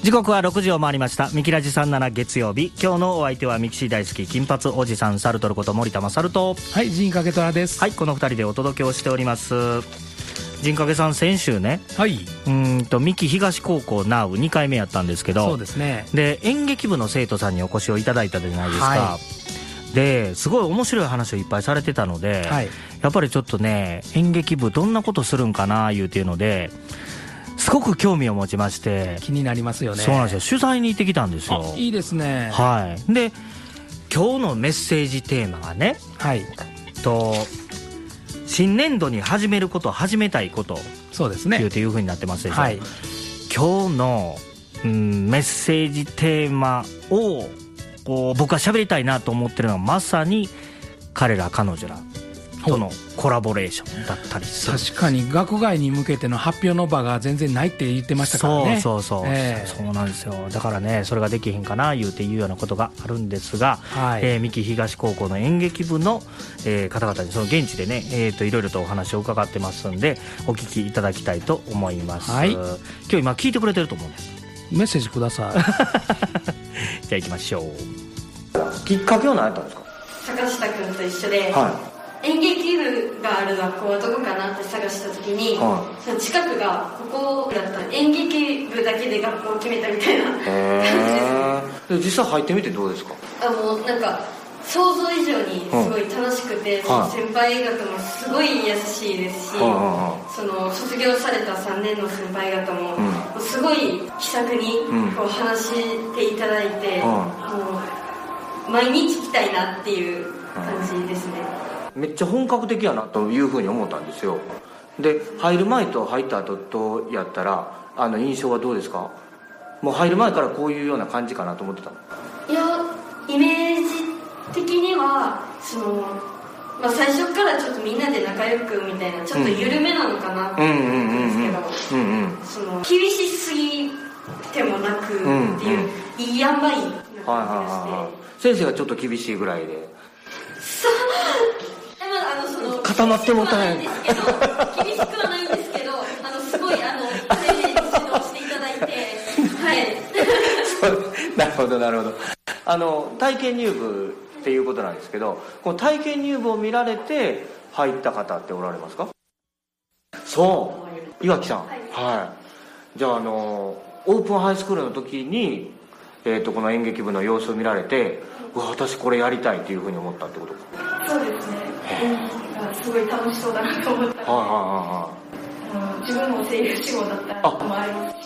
時刻は6時を回りました。ミキラジ37月曜日、今日のお相手はミキシー大好き金髪おじさんサルトルこと森田勝と、 はい、陣掛虎です。 はい、この2人でお届けをしております。陣掛さん、先週ね、 はい、 三木東高校ナウ2回目やったんですけど、 そうですね。 で演劇部の生徒さんにお越しをいただいたじゃないですか、 はい、 ですごい面白い話をいっぱいされてたので、はい、やっぱりちょっとね、演劇部どんなことするんかないうていうのですごく興味を持ちまして。 気になりますよね。 そうなんですよ。取材に行ってきたんですよ。 いいですね。 はい。で、今日のメッセージテーマがね、 はい、 新年度に始めること、始めたいこと、 そうですね、 いう風になってますでしょ。 はい、 今日の、メッセージテーマを僕は喋りたいなと思ってるのは、まさに彼ら彼女らとのコラボレーションだったりする。 確かに学外に向けての発表の場が全然ないって言ってましたからね。 そうなんですよ。だからね、それができへんかな言うていうようなことがあるんですが、 はい、 三木東高校の演劇部の、方々にその現地でね、いろいろとお話を伺ってますんで、お聞きいただきたいと思います。はい、今日今聞いてくれてると思うんです。 メッセージください。 じゃあ行きましょう。きっかけは何やったんですか？ 坂下君と一緒で、 はい、 演劇部がある学校はどこかなって探した時に、その近くがここだった演劇部だけで学校を決めたみたいな感じです。実際入ってみてどうですか？ なんか想像以上にすごい楽しくて、その先輩方もすごい優しいですし、その卒業された3年の先輩方も、すごい気さくにこう話していただいて、もう毎日来たいなっていう感じですね。 めっちゃ本格的やなというふうに思ったんですよ。で、入る前と入った後とやったら印象はどうですか？もう入る前からこういうような感じかなと思ってたの？ いや、イメージ的には最初からちょっとみんなで仲良くみたいな、ちょっと緩めなのかなって思うんですけど、厳しすぎてもなくっていう、いい塩梅な感じがして、 先生がちょっと厳しいぐらいで、 固まってもたないんですけど、厳しくはないんですけど、すごい丁寧に指導していただいて、はい。 なるほどなるほど。体験入部っていうことなんですけど、この体験入部を見られて入った方っておられますか？そう、岩木さん、はい、じゃあオープンハイスクールの時に、この演劇部の様子を見られて、私これやりたいっていうふうに思ったってことか？ そうですね。演劇がすごい楽しそうだなと思ったので、自分も声優志望だったらともありますし、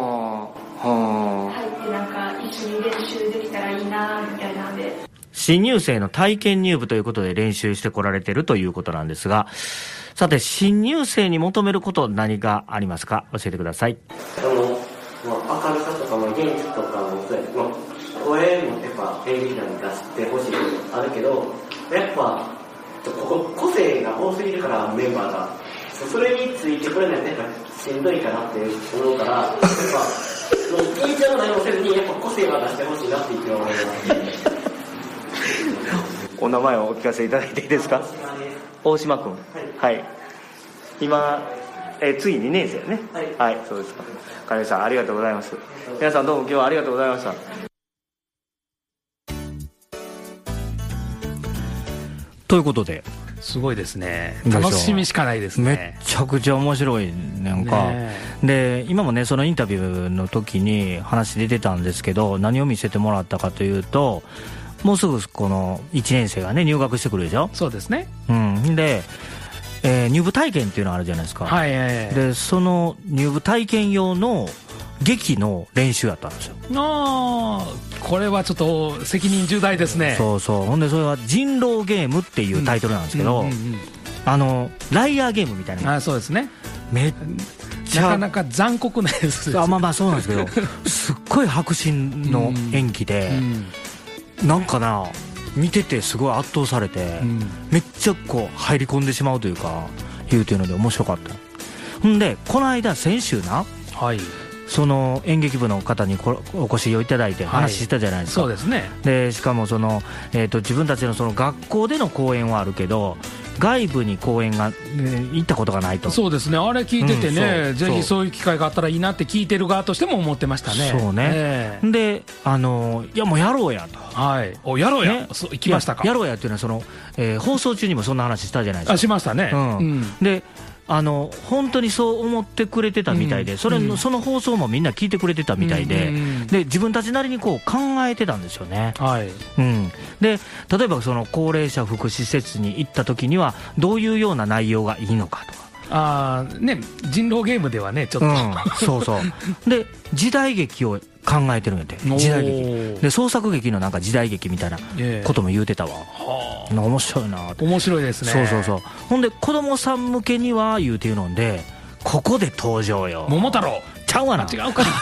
入ってなんか一緒に練習できたらいいなみたいなので。 新入生の体験入部ということで練習してこられてるということなんですが、さて新入生に求めること何がありますか？教えてください。 明るさとかも元気とかもそうや、声もやっぱ演劇団に出してほしいとあるけど、やっぱ個性が多すぎるからメンバーがそれについてこれないとやっぱしんどいかなって思うから、やっぱ緊張も何もせずにやっぱ個性は出してほしいなって思います。 お名前をお聞かせいただいていいですか？大島君、はい、はい、今つい2年生ね。はい、はい、そうですか。金井さんありがとうございます。皆さんどうも今日はありがとうございました。ということで、 すごいですね。楽しみしかないですね。 めちゃくちゃ面白いなんか、で今もねそのインタビューの時に話出てたんですけど、何を見せてもらったかというと、もうすぐこの1年生がね入学してくるでしょ。 そうですね。 で、入部体験っていうのがあるじゃないですか。でその入部体験用の劇の練習やったんですよ。 これはちょっと責任重大ですね。 そうそう。ほんでそれは人狼ゲームっていうタイトルなんですけど、ライアーゲームみたいな。 そうですね。 めっちゃなかなか残酷なやつです。 まあそうなんですけどすっごい迫真の演技で、なんかな見ててすごい圧倒されて、めっちゃこう入り込んでしまうというかいうので面白かった。ほんでこの間先週な、その演劇部の方にお越しをいただいて話したじゃないですか。 そうですね。 でしかもその、自分たちのその学校での公演はあるけど、 外部に公演が、行ったことがないと。 そうですね、あれ聞いててね、ぜひそういう機会があったらいいなって聞いてる側としても思ってましたね。 そうね、でいやもうやろうやと、 はい、おやろうや、行きましたか。 やろうやっていうのは放送中にもそんな話したじゃないですか。 しましたね、 で本当にそう思ってくれてたみたいで、その放送もみんな聞いてくれてたみたいで、で自分たちなりにこう考えてたんですよね。で例えばその高齢者福祉施設に行った時にはどういうような内容がいいのかとか、 人狼ゲームではねちょっと、そうそうで時代劇を考えてるんやて。時代劇で創作劇のなんか時代劇みたいなことも言うてたわ。面白いなって。 面白いですね。 そうほんで子供さん向けには言うていうので、ここで登場よ桃太郎ちゃうわな。 違うか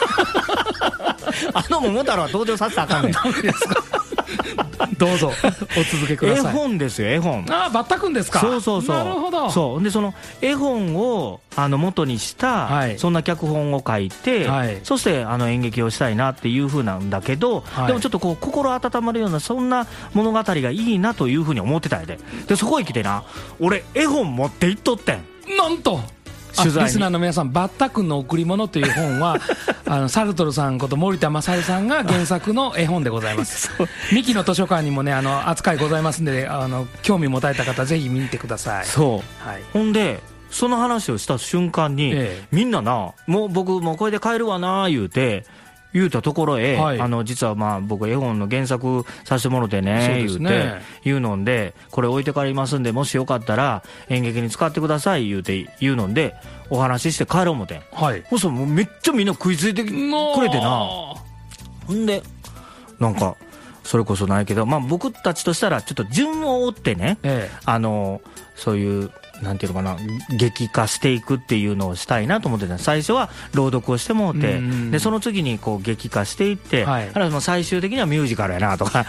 桃太郎は登場させたらあかんねんダメですかどうぞお続けください。 絵本ですよ、絵本。 バッタくんですか。 そうなるほど。 そうでその絵本を元にした、そんな脚本を書いて、そして演劇をしたいなっていう風なんだけど、でもちょっとこう心温まるようなそんな物語がいいなという風に思ってたんやで。そこへ来てな、俺絵本持って行っとってん。 なんとリスナーの皆さん、バッタくんの贈り物という本はサルトルさんこと森田勝さんが原作の絵本でございます三木の図書館にもね扱いございますんで、興味持たれた方ぜひ見てください。 ほんでその話をした瞬間に、みんなな、もう僕もうこれで帰るわな言うたところへ、実は僕絵本の原作させてもろてね言うので、これ置いて帰りますんで、もしよかったら演劇に使ってください言うのでお話しして帰ろう思てん。そうするともうめっちゃみんな食いついてくれてな。ほんでなんかそれこそないけど、僕たちとしたらちょっと順を追ってね、そういうなんていうのかな、劇化していくっていうのをしたいなと思ってた。最初は朗読をしてもうて、でその次にこう劇化していって、最終的にはミュージカルやなとか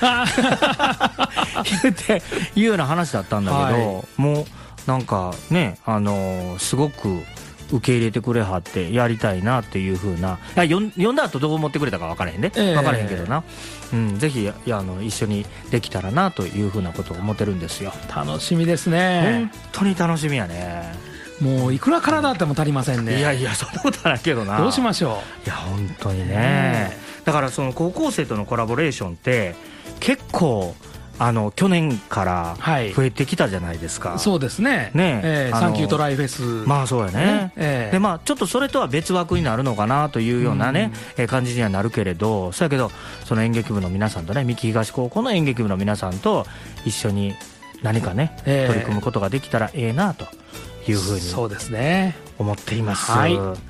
いうような話だったんだけど、もうなんかね、すごく受け入れてくれはってやりたいなっていう風な、読んだ後どう思ってくれたか分からへんね、分からへんけどな、ぜひ一緒にできたらなという風なことを思ってるんですよ。 楽しみですね。 本当に楽しみやね。 もういくら体あっても足りませんね。 いやいや、そんなことはないけどな。 どうしましょう。いや本当にね、だからその高校生とのコラボレーションって結構去年から増えてきたじゃないですか。 そうですね。サンキュートライフェス。 そうやね。でちょっとそれとは別枠になるのかなというようなね、感じにはなるけれど、そうやけどその演劇部の皆さんとね、三木東高校の演劇部の皆さんと一緒に何かね、取り組むことができたらええなというふうに思っています。